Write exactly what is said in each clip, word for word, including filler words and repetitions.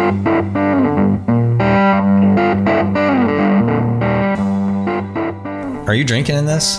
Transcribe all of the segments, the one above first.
Are you drinking in this?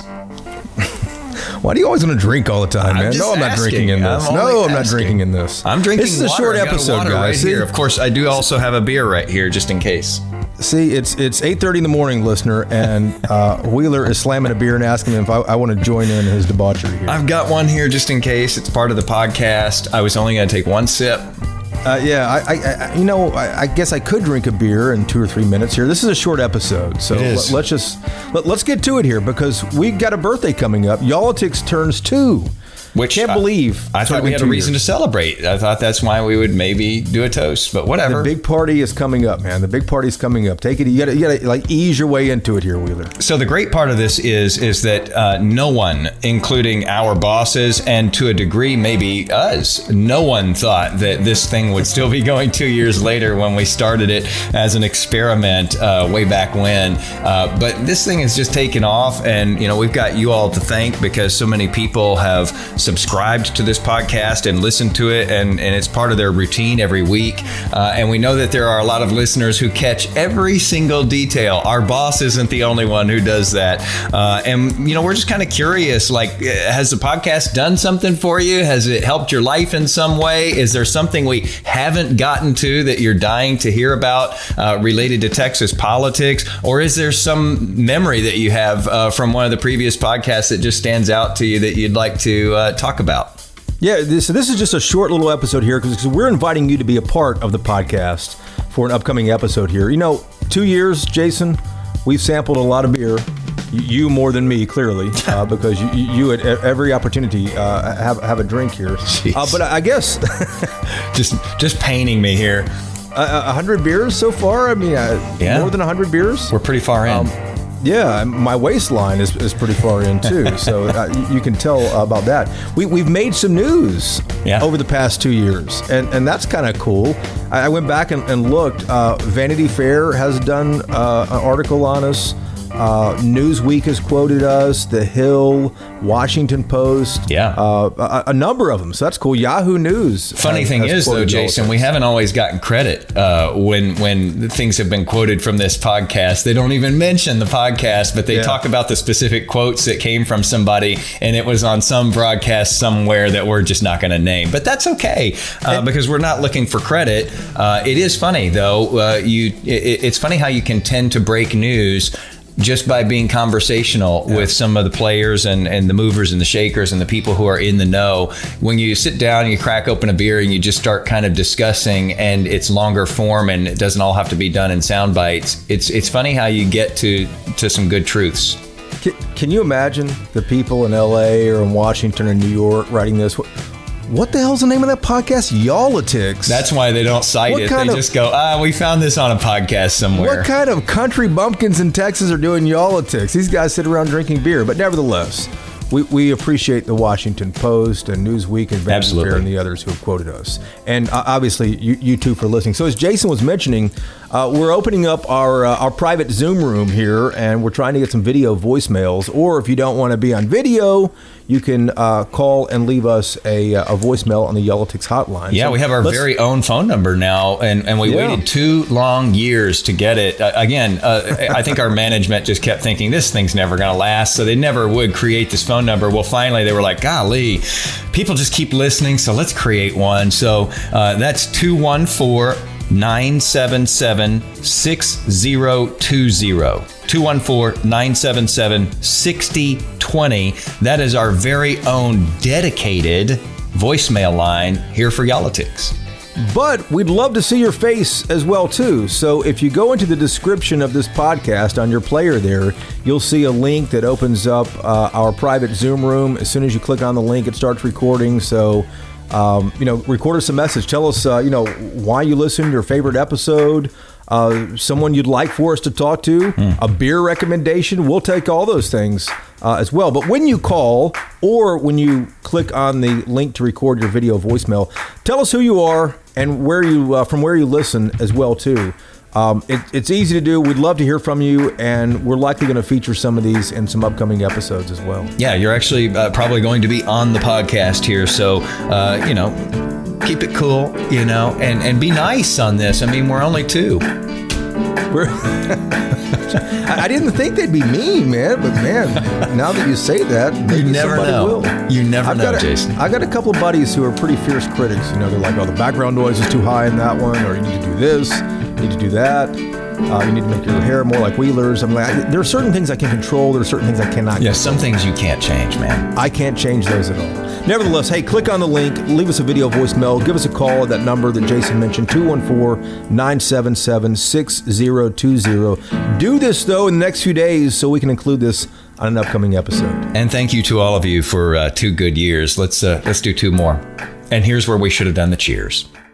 Why do you always want to drink all the time, man? No, I'm not asking. drinking in this. I'm no, I'm not asking. drinking in this. I'm drinking This is a water. short I got episode, water guys. right here. Of course, I do also have a beer right here, just in case. See, it's it's eight thirty in the morning, listener, and uh, Wheeler is slamming a beer and asking me if I, I want to join in his debauchery here. I've got one here just in case. It's part of the podcast. I was only going to take one sip. Uh, yeah, I, I, I, you know, I, I guess I could drink a beer in two or three minutes here. This is a short episode, so It is. let, let's just let, let's get to it here because we got a birthday coming up. Y'all-itics turns two. Which Can't I- believe. I it's thought only we been had a two reason years. to celebrate. I thought that's why we would maybe do a toast, but whatever. The big party is coming up, man. The big party's coming up. Take it. You gotta, you gotta like ease your way into it here, Wheeler. So the great part of this is is that uh, no one, including our bosses and to a degree maybe us, no one thought that this thing would still be going two years later when we started it as an experiment uh, way back when. Uh, but this thing has just taken off, and you know we've got you all to thank because so many people have subscribed to this podcast and listened to it, and, and it's part of their routine every week. Uh, and we know that there are a lot of listeners who catch every single detail. Our boss isn't the only one who does that. Uh, and, you know, we're just kind of curious, like, has the podcast done something for you? Has it helped your life in some way? Is there something we haven't gotten to that you're dying to hear about uh, related to Texas politics? Or is there some memory that you have uh, from one of the previous podcasts that just stands out to you that you'd like to uh, talk about? Yeah, this, so this is just a short little episode here because we're inviting you to be a part of the podcast for an upcoming episode here. You know, two years, Jason, we've sampled a lot of beer. You more than me, clearly, uh, because you, you at every opportunity uh, have have a drink here. Uh, but I guess just just painting me here. A, a hundred beers so far. I mean, uh, Yeah. more than a hundred beers. We're pretty far in. Um, yeah, my waistline is, is pretty far in too, so uh, you, you can tell about that. We, we've made some news Yeah. over the past two years, and, and that's kind of cool. I, I went back and, and looked. Uh, Vanity Fair has done uh, an article on us. Uh, Newsweek has quoted us. The Hill, Washington Post. Yeah. Uh, a, a number of them. So that's cool. Yahoo News. Funny has- thing has is, though, quoted Jason, Y'all-itics. we haven't always gotten credit uh, when when things have been quoted from this podcast. They don't even mention the podcast, but they Yeah. talk about the specific quotes that came from somebody, and it was on some broadcast somewhere that we're just not going to name. But that's okay uh, because we're not looking for credit. Uh, it is funny, though. Uh, you, it, it's funny how you can tend to break news just by being conversational yeah. with some of the players and, and the movers and the shakers and the people who are in the know. When you sit down and you crack open a beer and you just start kind of discussing, and it's longer form and it doesn't all have to be done in sound bites, it's it's funny how you get to, to some good truths. Can, can you imagine the people in L A or in Washington or New York writing this? What, what the hell's the name of that podcast? Y'all-itics. That's why they don't cite What it. kind They of- just go, ah, we found this on a podcast somewhere. What kind of country bumpkins in Texas are doing y'all-itics? These guys sit around drinking beer, but nevertheless, we, we appreciate the Washington Post and Newsweek and Vanity Absolutely. Fair and the others who have quoted us. And uh, obviously, you, you two for listening. So as Jason was mentioning, uh, we're opening up our uh, our private Zoom room here, and we're trying to get some video voicemails. Or if you don't want to be on video, you can uh, call and leave us a, a voicemail on the Y'all-itics hotline. Yeah, So we have our let's- very own phone number now, and, and we Yeah. waited two long years to get it. Uh, again, uh, I think our management just kept thinking this thing's never going to last, so they never would create this phone number. Well, finally, they were like, golly, people just keep listening, so let's create one. So uh, that's two one four, nine seven seven, six zero two zero. two one four, nine seven seven, six zero two zero. That is our very own dedicated voicemail line here for Y'all-itics. But we'd love to see your face as well, too. So if you go into the description of this podcast on your player there, you'll see a link that opens up uh, our private Zoom room. As soon as you click on the link, it starts recording. So, um, you know, record us a message. Tell us, uh, you know, why you listened, your favorite episode, uh, someone you'd like for us to talk to, mm. a beer recommendation. We'll take all those things uh, as well. But when you call or when you click on the link to record your video voicemail, tell us who you are and where you uh, from where you listen as well too. Um, it, it's easy to do. We'd love to hear from you, and we're likely going to feature some of these in some upcoming episodes as well. Yeah, you're actually uh, probably going to be on the podcast here, so uh, you know, keep it cool, you know, and and be nice on this. I mean, we're only two. We're I didn't think they'd be mean, man, but man, now that you say that, maybe you never somebody know. will. You never I've know, got a, Jason. I got a couple of buddies who are pretty fierce critics. You know, they're like, "Oh, the background noise is too high in that one," or "You need to do this, you need to do that." Uh, you need to make your hair more like Wheeler's. I'm like, I, there are certain things I can control. There are certain things I cannot. Yeah, control. some things you can't change, man. I can't change those at all. Nevertheless, hey, click on the link, leave us a video voicemail, give us a call at that number that Jason mentioned, two one four, nine seven seven, six zero two zero. Do this, though, in the next few days so we can include this on an upcoming episode. And thank you to all of you for uh, two good years. Let's uh, let's do two more. And here's where we should have done the cheers.